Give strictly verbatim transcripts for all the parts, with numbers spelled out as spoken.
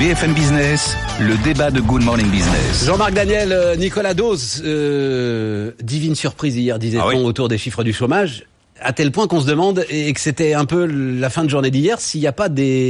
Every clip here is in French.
B F M Business, le débat de Good Morning Business. Jean-Marc Daniel, euh, Nicolas Dose, euh, divine surprise hier, disait-on, ah oui. autour des chiffres du chômage, à tel point qu'on se demande, et que c'était un peu la fin de journée d'hier, s'il n'y a pas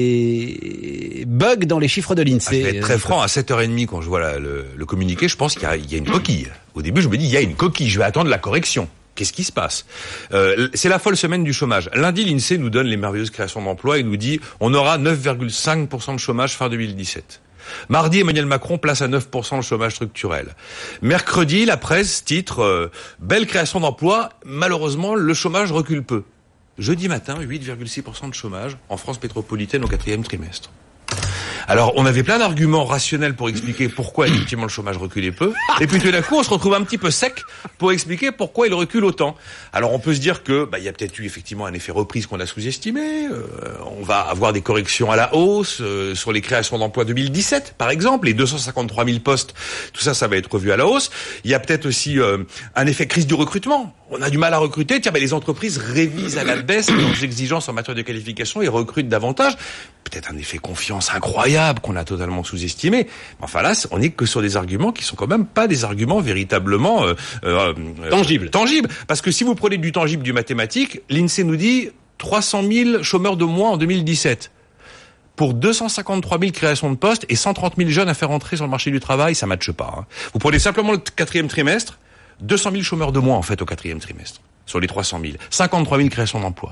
des bugs dans les chiffres de l'INSEE. Ah, je vais être très franc, à sept heures trente, quand je vois la, le, le communiqué, je pense qu'il y a, il y a une coquille. Au début, je me dis, il y a une coquille, je vais attendre la correction. Qu'est-ce qui se passe ? euh, C'est la folle semaine du chômage. Lundi, l'INSEE nous donne les merveilleuses créations d'emplois et nous dit on aura neuf virgule cinq pour cent de chômage fin deux mille dix-sept. Mardi, Emmanuel Macron place à neuf pour cent le chômage structurel. Mercredi, la presse titre euh, belle création d'emplois, malheureusement, le chômage recule peu. Jeudi matin, huit virgule six pour cent de chômage en France métropolitaine au quatrième trimestre. Alors, on avait plein d'arguments rationnels pour expliquer pourquoi effectivement le chômage reculait peu, et puis tout d'un coup, on se retrouve un petit peu sec pour expliquer pourquoi il recule autant. Alors, on peut se dire que bah il y a peut-être eu effectivement un effet reprise qu'on a sous-estimé. Euh, on va avoir des corrections à la hausse euh, sur les créations d'emplois deux mille dix-sept, par exemple, les deux cent cinquante-trois mille postes. Tout ça, ça va être revu à la hausse. Il y a peut-être aussi euh, un effet crise du recrutement. On a du mal à recruter. Tiens, ben les entreprises révisent à la baisse leurs exigences en matière de qualification et recrutent davantage. Peut-être un effet confiance incroyable qu'on a totalement sous-estimé. Enfin là, on n'est que sur des arguments qui sont quand même pas des arguments véritablement euh, euh, tangibles. Tangibles. Parce que si vous prenez du tangible, du mathématique, l'INSEE nous dit trois cent mille chômeurs de moins en deux mille dix-sept. Pour deux cent cinquante-trois mille créations de postes et cent trente mille jeunes à faire entrer sur le marché du travail, ça matche pas. Hein. Vous prenez simplement le quatrième trimestre, deux cent mille chômeurs de moins en fait au quatrième trimestre, sur les trois cent mille. cinquante-trois mille créations d'emplois.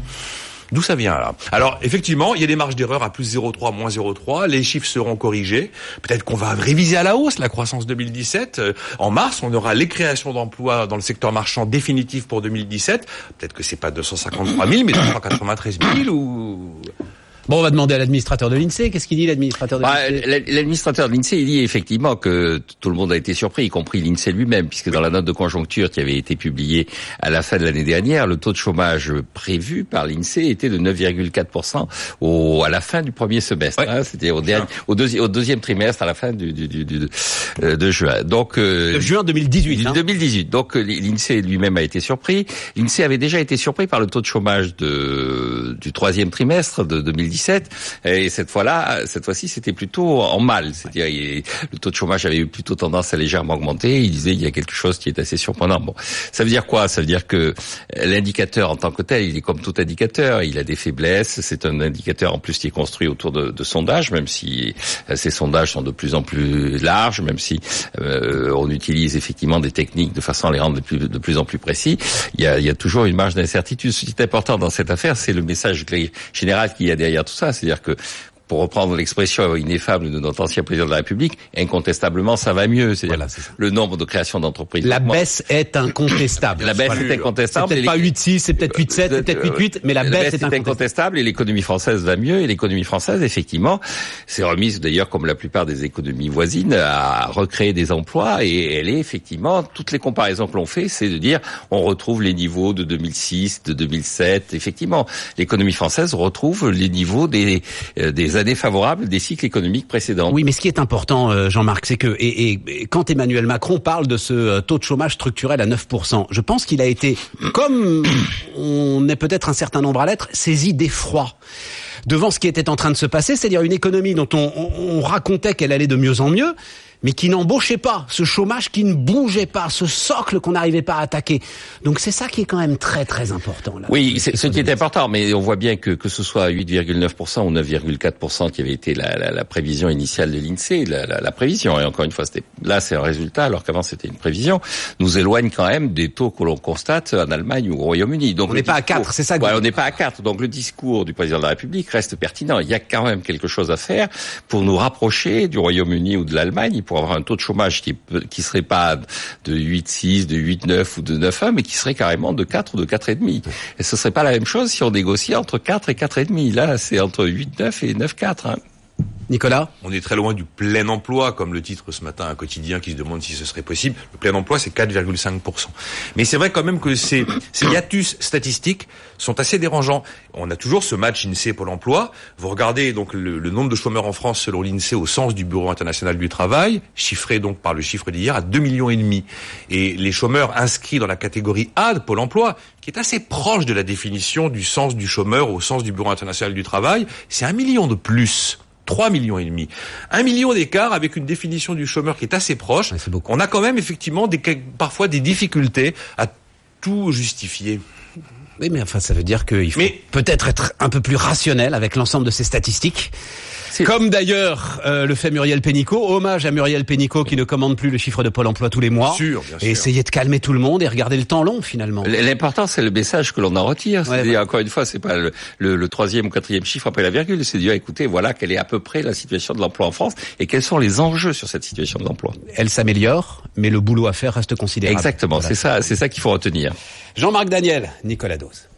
D'où ça vient là ? Alors effectivement, il y a des marges d'erreur à plus zéro virgule trois, moins zéro virgule trois, les chiffres seront corrigés. Peut-être qu'on va réviser à la hausse la croissance deux mille dix-sept. Euh, en mars, on aura les créations d'emplois dans le secteur marchand définitives pour deux mille dix-sept. Peut-être que c'est pas deux cent cinquante-trois mille, mais deux cent quatre-vingt-treize mille ou... Bon, on va demander à l'administrateur de l'INSEE. Qu'est-ce qu'il dit, l'administrateur de l'INSEE ? bah, L'administrateur de l'INSEE, il dit effectivement que tout le monde a été surpris, y compris l'INSEE lui-même, puisque dans la note de conjoncture qui avait été publiée à la fin de l'année dernière, le taux de chômage prévu par l'INSEE était de neuf virgule quatre pour cent au, à la fin du premier semestre. Ouais. Hein, c'était au, dernier, au, deuxi, au deuxième trimestre, à la fin du, du, du, du euh, de juin. Donc euh, de juin deux mille dix-huit. Hein. deux mille dix-huit. Donc l'INSEE lui-même a été surpris. L'INSEE avait déjà été surpris par le taux de chômage de du troisième trimestre de deux mille dix-sept. Et cette fois-là, cette fois-ci, c'était plutôt en mal. C'est-à-dire, il, le taux de chômage avait eu plutôt tendance à légèrement augmenter. Il disait, il y a quelque chose qui est assez surprenant. Bon, ça veut dire quoi ? Ça veut dire que l'indicateur en tant que tel, il est comme tout indicateur. Il a des faiblesses. C'est un indicateur en plus qui est construit autour de, de sondages, même si ces sondages sont de plus en plus larges, même si euh, on utilise effectivement des techniques de façon à les rendre de plus, de plus en plus précis. Il y a, il y a toujours une marge d'incertitude. Ce qui est important dans cette affaire, c'est le message général qu'il y a derrière tout ça. C'est-à-dire que, pour reprendre l'expression ineffable de notre ancien président de la République, incontestablement, ça va mieux. C'est-à-dire voilà, c'est le nombre de créations d'entreprises. La baisse est incontestable. La baisse est incontestable. C'est peut-être pas huit six, c'est peut-être huit sept, c'est peut-être huit huit, mais la, la baisse, baisse est incontestable. incontestable et l'économie française va mieux. Et l'économie française, effectivement, s'est remise d'ailleurs, comme la plupart des économies voisines, à recréer des emplois. Et elle est effectivement, toutes les comparaisons que l'on fait, c'est de dire, on retrouve les niveaux de deux mille six, de deux mille sept. Effectivement, l'économie française retrouve les niveaux des, euh, des années favorables des cycles économiques précédents. Oui, mais ce qui est important, Jean-Marc, c'est que et, et quand Emmanuel Macron parle de ce taux de chômage structurel à neuf pour cent, je pense qu'il a été, comme on est peut-être un certain nombre à l'être, saisi d'effroi devant ce qui était en train de se passer, c'est-à-dire une économie dont on, on, on racontait qu'elle allait de mieux en mieux, mais qui n'embauchait pas, ce chômage qui ne bougeait pas, ce socle qu'on n'arrivait pas à attaquer. Donc c'est ça qui est quand même très très important. Là, oui, c'est ce qui est important, mais on voit bien que que ce soit huit virgule neuf pour cent ou neuf virgule quatre pour cent qui avait été la, la, la prévision initiale de l'INSEE, la, la, la prévision, et encore une fois, c'était là c'est un résultat, alors qu'avant c'était une prévision, nous éloigne quand même des taux que l'on constate en Allemagne ou au Royaume-Uni. Donc on n'est pas à quatre, c'est ça que ouais, on n'est pas à quatre. Donc le discours du président de la République reste pertinent. Il y a quand même quelque chose à faire pour nous rapprocher du Royaume-Uni ou de l'Allemagne, pour avoir un taux de chômage qui qui serait pas de huit six, de huit neuf ou de neuf un, mais qui serait carrément de quatre ou de quatre virgule cinq. Et ce serait pas la même chose si on négociait entre quatre et quatre virgule cinq. Là, c'est entre huit neuf et neuf quatre. Hein. Nicolas ? On est très loin du plein emploi, comme le titre ce matin un quotidien qui se demande si ce serait possible. Le plein emploi, c'est quatre virgule cinq pour cent. Mais c'est vrai quand même que ces, ces hiatus statistiques sont assez dérangeants. On a toujours ce match INSEE Pôle emploi. Vous regardez donc le, le nombre de chômeurs en France selon l'INSEE au sens du Bureau international du travail, chiffré donc par le chiffre d'hier à deux millions et demi. Et les chômeurs inscrits dans la catégorie A de Pôle emploi, qui est assez proche de la définition du sens du chômeur au sens du Bureau international du travail, c'est un million de plus trois millions et demi. Un million d'écart avec une définition du chômeur qui est assez proche. Ouais, c'est beaucoup. On a quand même effectivement des, parfois des difficultés à tout justifier. Oui, mais enfin, ça veut dire qu'il faut Mais- peut-être être un peu plus rationnel avec l'ensemble de ces statistiques. C'est- Comme d'ailleurs euh, le fait Muriel Pénicaud. Hommage à Muriel Pénicaud qui ne commande plus le chiffre de Pôle emploi tous les mois. Sûr, bien et sûr. essayer de calmer tout le monde et regarder le temps long finalement. L'important, c'est le message que l'on en retire. Ouais, C'est-à-dire, bah. encore une fois, c'est pas le, le, le troisième ou quatrième chiffre après la virgule. C'est de dire, écoutez, voilà quelle est à peu près la situation de l'emploi en France et quels sont les enjeux sur cette situation de l'emploi. Elle s'améliore, mais le boulot à faire reste considérable. Exactement. Voilà. C'est ça, c'est ça qu'il faut retenir. Jean-Marc Daniel, Nicolas Dose.